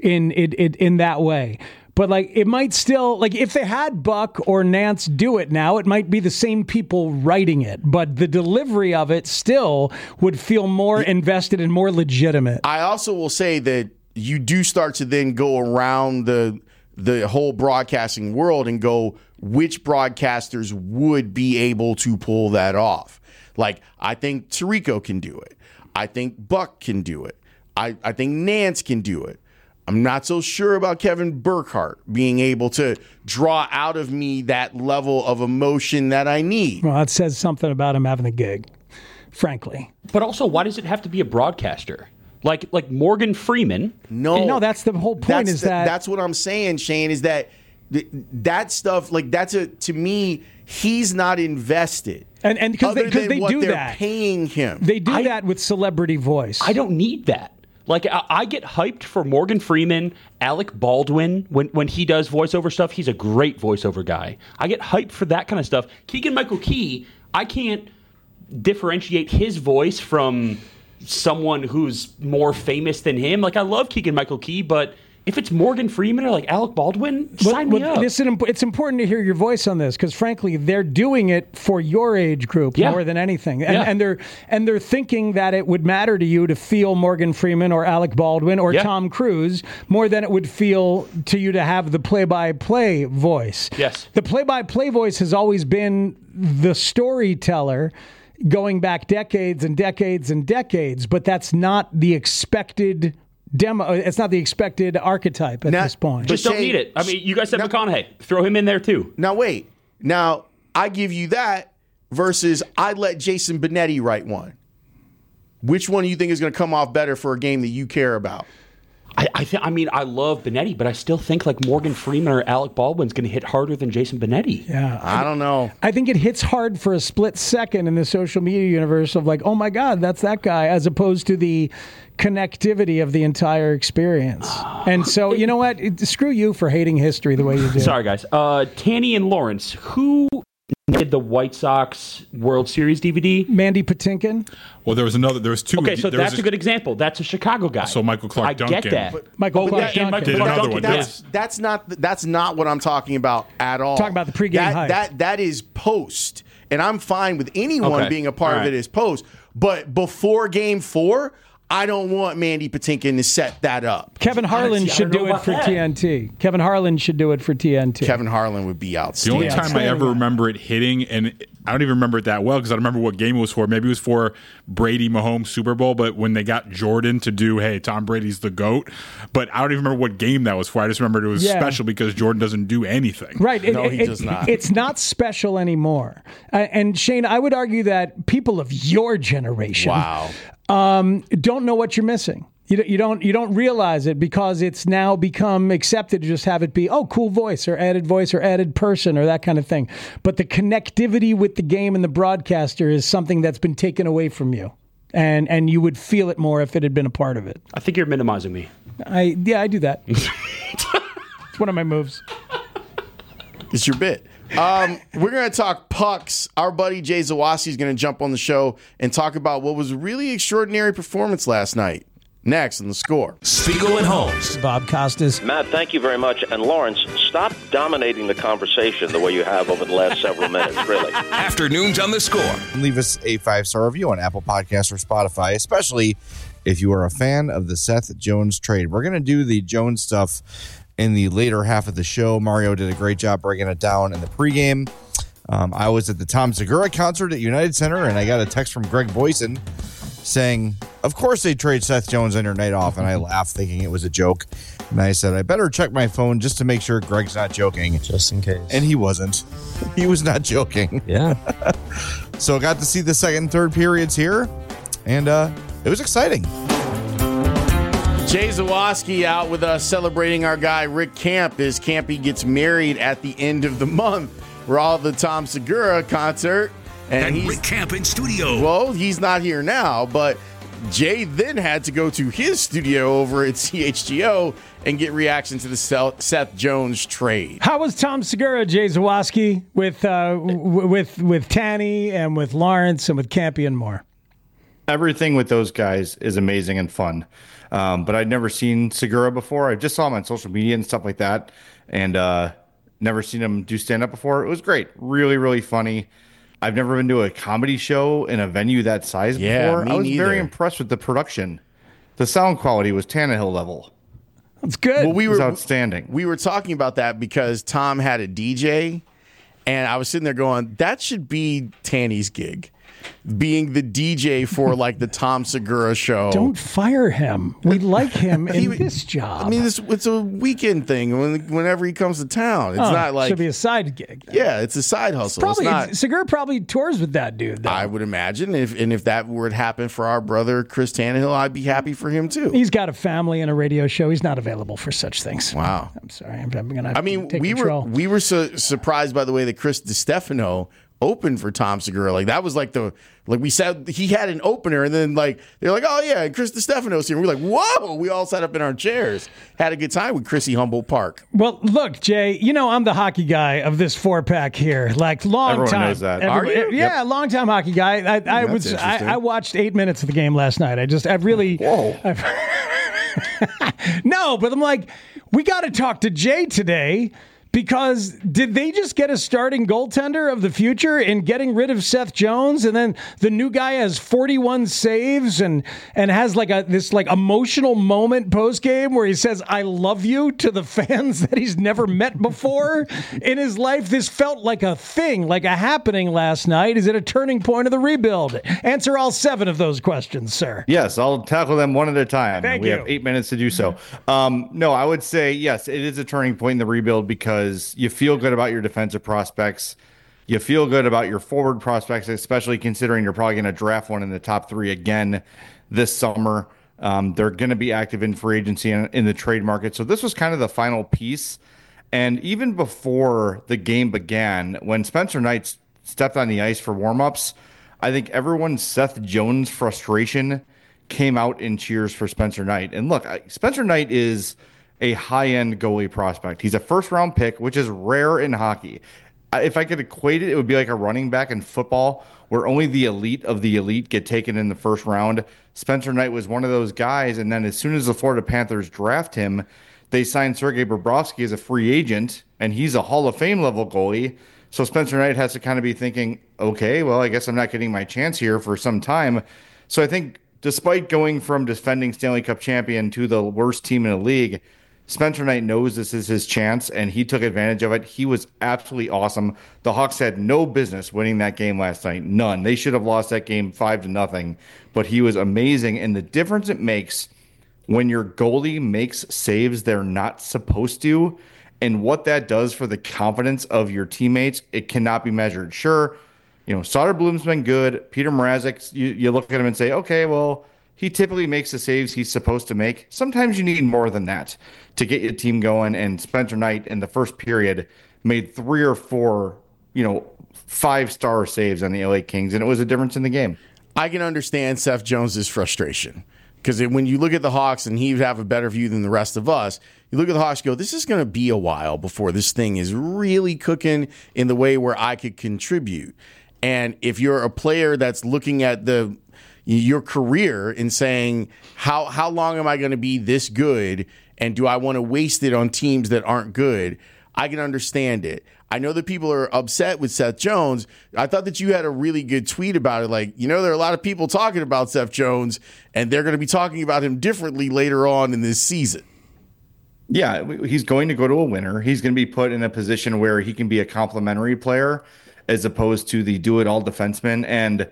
in that way. But like, it might still, like, if they had Buck or Nance do it now, it might be the same people writing it, but the delivery of it still would feel more invested and more legitimate. I also will say that you do start to then go around the whole broadcasting world and go, which broadcasters would be able to pull that off? Like, I think Tirico can do it. I think Buck can do it. I think Nance can do it. I'm not so sure about Kevin Burkhardt being able to draw out of me that level of emotion that I need. Well, that says something about him having a gig, frankly. But also, why does it have to be a broadcaster? Like Morgan Freeman? No, that's the whole point. That's what I'm saying, Shane, is that stuff, like, to me, he's not invested. And because they do they're that. Paying him. They do that with celebrity voice. I don't need that. Like, I get hyped for Morgan Freeman, Alec Baldwin. When he does voiceover stuff, he's a great voiceover guy. I get hyped for that kind of stuff. Keegan-Michael Key, I can't differentiate his voice from someone who's more famous than him. Like, I love Keegan-Michael Key, but if it's Morgan Freeman or like Alec Baldwin, sign me up. It's important to hear your voice on this because, frankly, they're doing it for your age group more than anything, and they're thinking that it would matter to you to feel Morgan Freeman or Alec Baldwin or Tom Cruise more than it would feel to you to have the play-by-play voice. Yes, the play-by-play voice has always been the storyteller, going back decades and decades and decades, but that's not the expected demo. It's not the expected archetype at this point. Just don't need it. I mean, you guys said McConaughey. Throw him in there too. Now wait. Now I give you that versus I let Jason Benetti write one. Which one do you think is going to come off better for a game that you care about? I mean, I love Benetti, but I still think like Morgan Freeman or Alec Baldwin's going to hit harder than Jason Benetti. Yeah, I don't know. I think it hits hard for a split second in the social media universe of like, oh my God, that's that guy, as opposed to the connectivity of the entire experience. And so, you know what? Screw you for hating history the way you do. Sorry, guys. Tanny and Lawrence, who did the White Sox World Series DVD? Mandy Patinkin. Well, there was two. Okay, so that's a good example. That's a Chicago guy. So Michael Clark Duncan. I get that. Michael Clark Duncan. Did another one. That's not what I'm talking about at all. Talking about the pregame hype. That is post, and I'm fine with anyone being a part of it as post. But before Game 4, I don't want Mandy Patinkin to set that up. Kevin Harlan should do it for TNT. Kevin Harlan should do it for TNT. Kevin Harlan would be The outstanding. only time I ever remember it hitting, and I don't even remember it that well because I don't remember what game it was for. Maybe it was for Brady Mahomes Super Bowl, but when they got Jordan to do, hey, Tom Brady's the GOAT. But I don't even remember what game that was for. I just remembered it was special because Jordan doesn't do anything. Right. No, he does not. It's not special anymore. And Shane, I would argue that people of your generation don't know what you're missing. You don't realize it because it's now become accepted to just have it be, oh, cool voice or added person or that kind of thing. But the connectivity with the game and the broadcaster is something that's been taken away from you. And you would feel it more if it had been a part of it. I think you're minimizing me. I do that. It's one of my moves. It's your bit. We're going to talk pucks. Our buddy Jay Zawasi is going to jump on the show and talk about what was a really extraordinary performance last night. Next on The Score. Spiegel and Holmes. Bob Costas. Matt, thank you very much. And Lawrence, stop dominating the conversation the way you have over the last several minutes, really. Afternoons on The Score. Leave us a 5-star review on Apple Podcasts or Spotify, especially if you are a fan of the Seth Jones trade. We're going to do the Jones stuff in the later half of the show. Mario did a great job breaking it down in the pregame. I was at the Tom Segura concert at United Center, and I got a text from Greg Boyson saying, of course they trade Seth Jones on your night off. And I laughed thinking it was a joke. And I said, I better check my phone just to make sure Greg's not joking. Just in case. And he wasn't. He was not joking. Yeah. So I got to see the second and third periods here. And it was exciting. Jay Zawaski out with us celebrating our guy Rick Camp as Campy gets married at the end of the month. We're all at the Tom Segura concert. And Rick Camp in studio. Well, he's not here now, but Jay then had to go to his studio over at CHGO and get reaction to the Seth Jones trade. How was Tom Segura, Jay Zawaski, with Tanny and with Lawrence and with Campy and more? Everything with those guys is amazing and fun. But I'd never seen Segura before. I just saw him on social media and stuff like that, and never seen him do stand-up before. It was great. Really, really funny. I've never been to a comedy show in a venue that size before. I was very impressed with the production. The sound quality was Tannehill level. That's good. Well, it was outstanding. We were talking about that because Tom had a DJ, and I was sitting there going, that should be Tanny's gig. Being the DJ for like the Tom Segura show. Don't fire him. We like him in this job. I mean, it's a weekend thing whenever he comes to town. It's not like should be a side gig. Yeah, it's a side hustle. Segura probably tours with that dude, though. I would imagine. If that were to happen for our brother Chris Tannehill, I'd be happy for him too. He's got a family and a radio show. He's not available for such things. Wow. I'm sorry. I'm gonna take control. we were so surprised by the way that Chris DiStefano opened for Tom Segura. Like that was like we said he had an opener, and then like they're like, oh yeah, Chris DiStefano's here. And we're like, whoa! We all sat up in our chairs, had a good time with Chrissy Humboldt Park. Well, look, Jay, I'm the hockey guy of this 4-pack here. Like long Everyone time. knows that. Are you? Yeah, long time hockey guy. I watched 8 minutes of the game last night. No, but I'm like, we got to talk to Jay today. Because did they just get a starting goaltender of the future in getting rid of Seth Jones, and then the new guy has 41 saves and has this emotional moment post game where he says "I love you" to the fans that he's never met before in his life? This felt like a thing, like a happening last night. Is it a turning point of the rebuild? Answer all 7 of those questions, sir. Yes, I'll tackle them one at a time. Thank we you. have 8 minutes to do so. No, I would say yes, it is a turning point in the rebuild because you feel good about your defensive prospects. You feel good about your forward prospects, especially considering you're probably going to draft one in the top 3 again this summer. They're going to be active in free agency in the trade market. So this was kind of the final piece. And even before the game began, when Spencer Knight stepped on the ice for warmups, I think everyone's Seth Jones frustration came out in cheers for Spencer Knight. And look, Spencer Knight is a high-end goalie prospect. He's a first-round pick, which is rare in hockey. If I could equate it, it would be like a running back in football where only the elite of the elite get taken in the first round. Spencer Knight was one of those guys, and then as soon as the Florida Panthers draft him, they signed Sergei Bobrovsky as a free agent, and he's a Hall of Fame level goalie. So Spencer Knight has to kind of be thinking, okay, well, I guess I'm not getting my chance here for some time. So I think despite going from defending Stanley Cup champion to the worst team in the league, Spencer Knight knows this is his chance, and he took advantage of it. He was absolutely awesome. The Hawks had no business winning that game last night. None. They should have lost that game 5-0, but he was amazing. And the difference it makes when your goalie makes saves they're not supposed to, and what that does for the confidence of your teammates, it cannot be measured. Sure, Soderblom's been good. Peter Mrazek, you look at him and say, okay, well, he typically makes the saves he's supposed to make. Sometimes you need more than that to get your team going. And Spencer Knight in the first period made 3 or 4, 5-star saves on the LA Kings, and it was a difference in the game. I can understand Seth Jones's frustration because when you look at the Hawks, and he would have a better view than the rest of us, you look at the Hawks and go, this is going to be a while before this thing is really cooking in the way where I could contribute. And if you're a player that's looking at your career and saying, how long am I going to be this good, and do I want to waste it on teams that aren't good, I can understand it. I know that people are upset with Seth Jones. I thought that you had a really good tweet about it. Like, there are a lot of people talking about Seth Jones, and they're going to be talking about him differently later on in this season. Yeah, he's going to go to a winner. He's going to be put in a position where he can be a complementary player as opposed to the do-it-all defenseman. And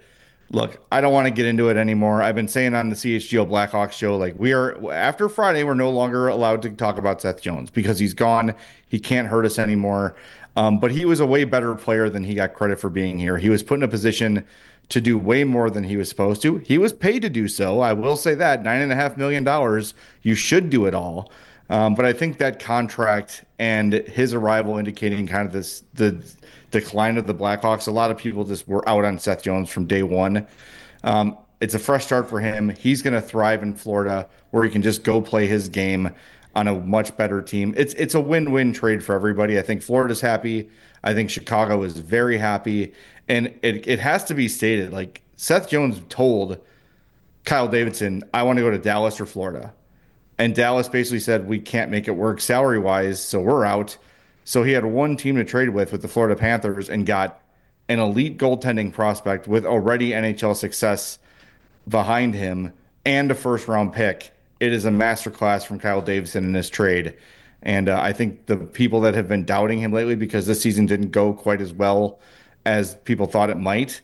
Look, I don't want to get into it anymore. I've been saying on the CHGO Blackhawks show, like after Friday, we're no longer allowed to talk about Seth Jones because he's gone. He can't hurt us anymore. But he was a way better player than he got credit for being here. He was put in a position to do way more than he was supposed to. He was paid to do so. I will say that $9.5 million, you should do it all. But I think that contract and his arrival indicating kind of the decline of the Blackhawks. A lot of people just were out on Seth Jones from day one. It's a fresh start for him. He's going to thrive in Florida where he can just go play his game on a much better team. It's a win-win trade for everybody. I think Florida's happy. I think Chicago is very happy. And it has to be stated, like Seth Jones told Kyle Davidson, I want to go to Dallas or Florida. And Dallas basically said, we can't make it work salary-wise, so we're out. So he had one team to trade with the Florida Panthers, and got an elite goaltending prospect with already NHL success behind him and a first-round pick. It is a masterclass from Kyle Davidson in this trade. And I think the people that have been doubting him lately because this season didn't go quite as well as people thought it might,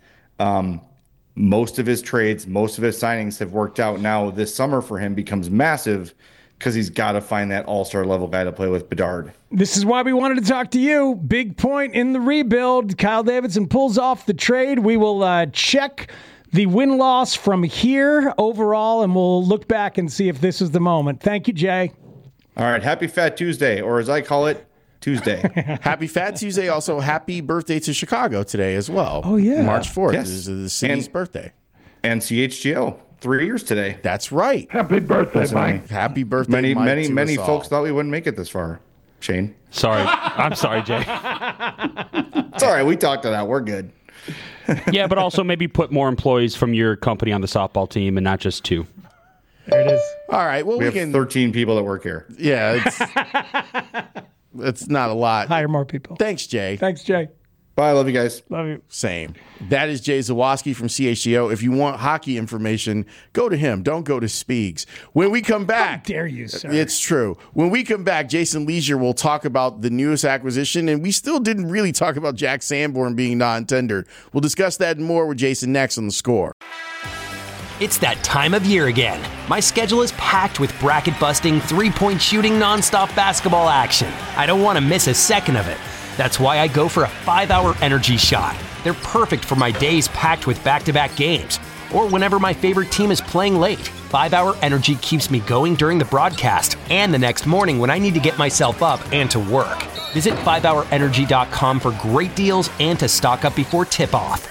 most of his trades, most of his signings have worked out. Now this summer for him becomes massive because he's got to find that all-star level guy to play with Bedard. This is why we wanted to talk to you. Big point in the rebuild. Kyle Davidson pulls off the trade. We will check the win-loss from here overall, and we'll look back and see if this is the moment. Thank you, Jay. All right. Happy Fat Tuesday, or as I call it, Tuesday. Happy Fat Tuesday. Also, happy birthday to Chicago today as well. Oh, yeah. March 4th Yes. is the city's birthday. And CHGO, 3 years today. That's right. Happy birthday, Mike. Happy birthday, Mike, Many to us folks all. thought we wouldn't make it this far. Shane. Sorry. I'm sorry, Jay. It's all right. We talked it out. We're good. Yeah, but also maybe put more employees from your company on the softball team and not just 2. There it is. All right. Well, We we have can. 13 people that work here. Yeah, it's not a lot. Hire more people. Thanks, Jay. Thanks, Jay. Bye. Love you guys. Love you. Same. That is Jay Zawoski from CHGO. If you want hockey information, go to him. Don't go to Speaks. When we come back. How dare you, sir? It's true. When we come back, Jason Leisure will talk about the newest acquisition, and we still didn't really talk about Jack Sanborn being non-tendered. We'll discuss that and more with Jason next on The Score. It's that time of year again. My schedule is packed with bracket-busting, three-point shooting, nonstop basketball action. I don't want to miss a second of it. That's why I go for a 5-hour energy shot. They're perfect for my days packed with back-to-back games, or whenever my favorite team is playing late. 5-hour energy keeps me going during the broadcast and the next morning when I need to get myself up and to work. Visit 5hourenergy.com for great deals and to stock up before tip-off.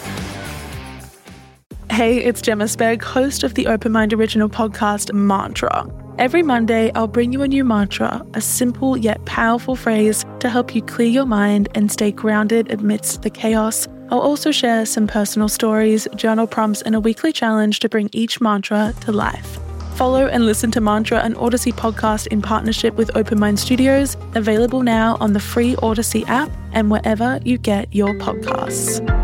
Hey, it's Gemma Spegg, host of the Open Mind original podcast, Mantra. Every Monday, I'll bring you a new mantra, a simple yet powerful phrase to help you clear your mind and stay grounded amidst the chaos. I'll also share some personal stories, journal prompts, and a weekly challenge to bring each mantra to life. Follow and listen to Mantra, an Odyssey podcast in partnership with Open Mind Studios, available now on the free Odyssey app and wherever you get your podcasts.